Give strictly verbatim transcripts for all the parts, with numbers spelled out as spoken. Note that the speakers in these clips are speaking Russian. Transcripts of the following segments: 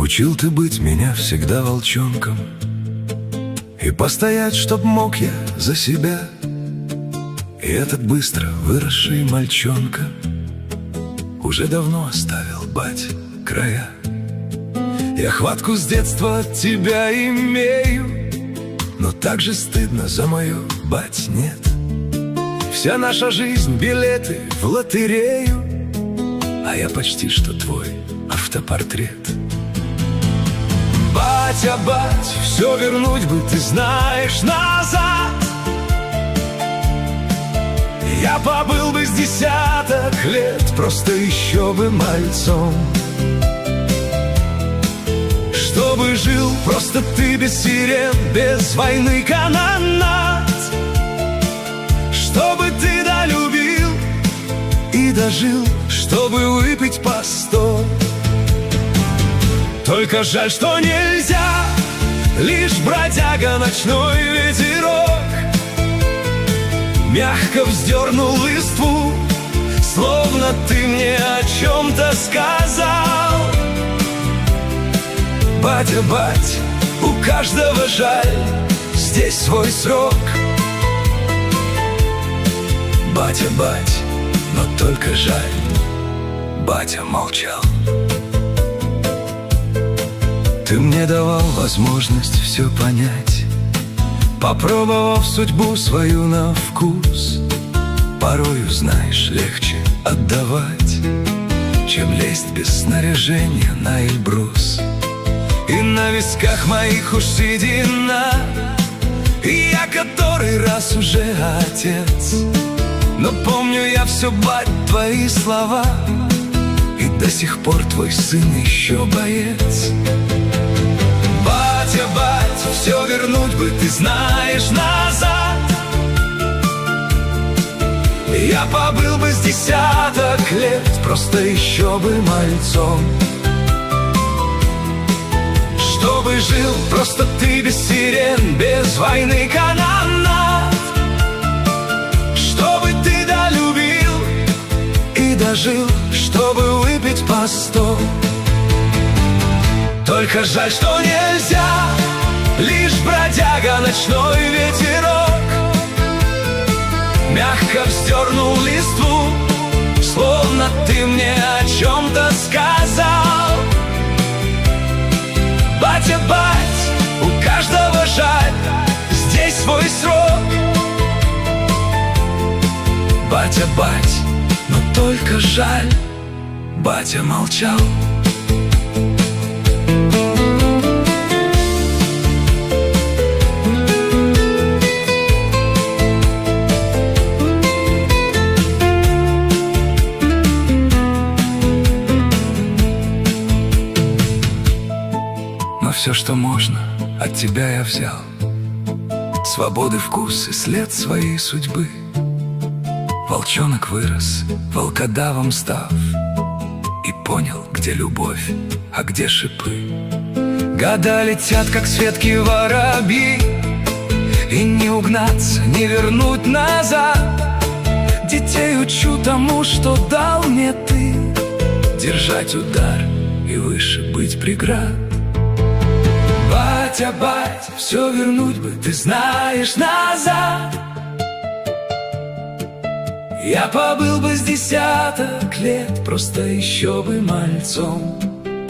Учил ты быть меня всегда волчонком, и постоять, чтоб мог я за себя. И этот быстро выросший мальчонка уже давно оставил, бать, края. Я хватку с детства от тебя имею, но так же стыдно за мою, бать, нет. Вся наша жизнь — билеты в лотерею, а я почти что твой автопортрет. Батя, бать, все вернуть бы, ты знаешь, назад. Я побыл бы с десяток лет, просто еще бы мальцом. Чтобы жил просто ты без сирен, без войны канонад. Чтобы ты долюбил и дожил, чтобы выпить по сто. Только жаль, что нельзя, лишь бродяга ночной ветерок мягко вздернул листву, словно ты мне о чем-то сказал. Батя, бать, у каждого жаль, здесь свой срок. Батя, бать, но только жаль, батя молчал. Ты мне давал возможность все понять, попробовав судьбу свою на вкус. Порою, знаешь, легче отдавать, чем лезть без снаряжения на Эльбрус. И на висках моих уж седина, и я который раз уже отец. Но помню я все, бать, твои слова, и до сих пор твой сын еще боец. Батя, бать, все вернуть бы, ты знаешь, назад. Я побыл бы с десяток лет, просто еще бы мальцом. Чтобы жил просто ты без сирен, без войны канонад. Чтобы ты долюбил и дожил, чтобы выпить по сто. Только жаль, что нельзя, лишь бродяга ночной ветерок мягко вздернул листву, словно ты мне о чем-то сказал. Батя, бать, у каждого жаль, здесь свой срок. Батя, бать, но только жаль, батя молчал. Но все, что можно, от тебя я взял. Свободы вкус и след своей судьбы. Волчонок вырос, волкодавом став, и понял, где любовь, а где шипы. Года летят, как с ветки воробьи, и не угнаться, не вернуть назад. Детей учу тому, что дал мне ты, держать удар и выше быть преград. Батя, бать, все вернуть бы, ты знаешь, назад. Я побыл бы с десяток лет, просто еще бы мальцом.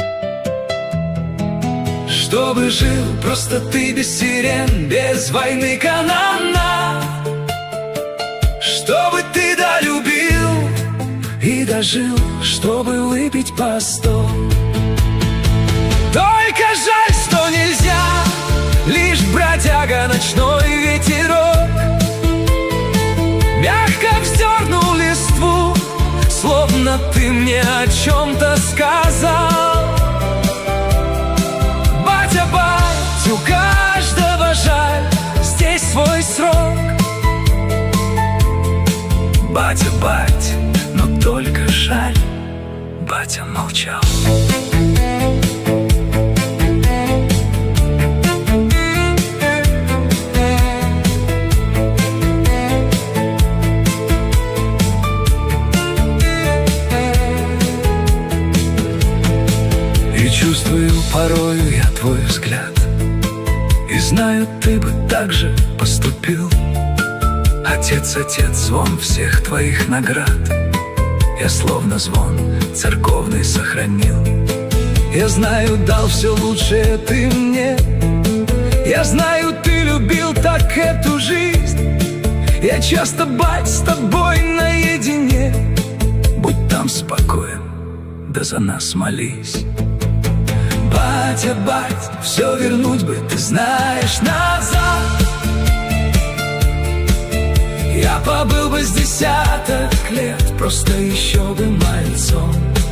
Чтобы жил просто ты без сирен, без войны канонад. Чтобы ты долюбил и дожил, чтобы выпить по сто. Только жаль, что нельзя, лишь бродяга ночной ветерок мягко вздернул листву, словно ты мне о чем-то сказал. Батя, бать, у каждого жаль, здесь свой срок. Батя, бать, но только жаль, батя молчал. чувствую порою я твой взгляд, и знаю, ты бы так же поступил. Отец, отец, звон всех твоих наград я словно звон церковный сохранил. Я знаю, дал все лучшее ты мне. Я знаю, ты любил так эту жизнь. Я часто, бать, с тобой наедине. Будь там спокоен, да за нас молись. Батя, бать, все вернуть бы, ты знаешь, назад. Я побыл бы с десяток лет, просто еще бы мальцом.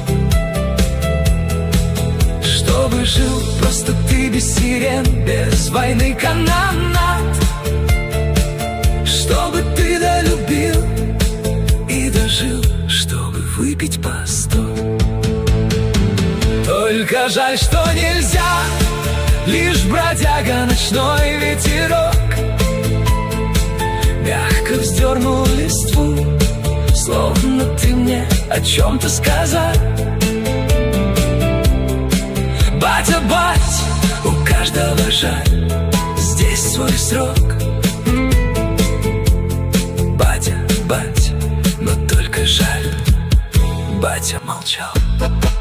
Чтобы жил просто ты без сирен, без войны канонад. Чтобы ты долюбил и дожил, чтобы выпить по сто. Только жаль, что нельзя, лишь бродяга ночной ветерок мягко вздернул листву, словно ты мне о чем-то сказал. Батя, бать, у каждого жаль, здесь свой срок. Батя, бать, но только жаль, батя молчал.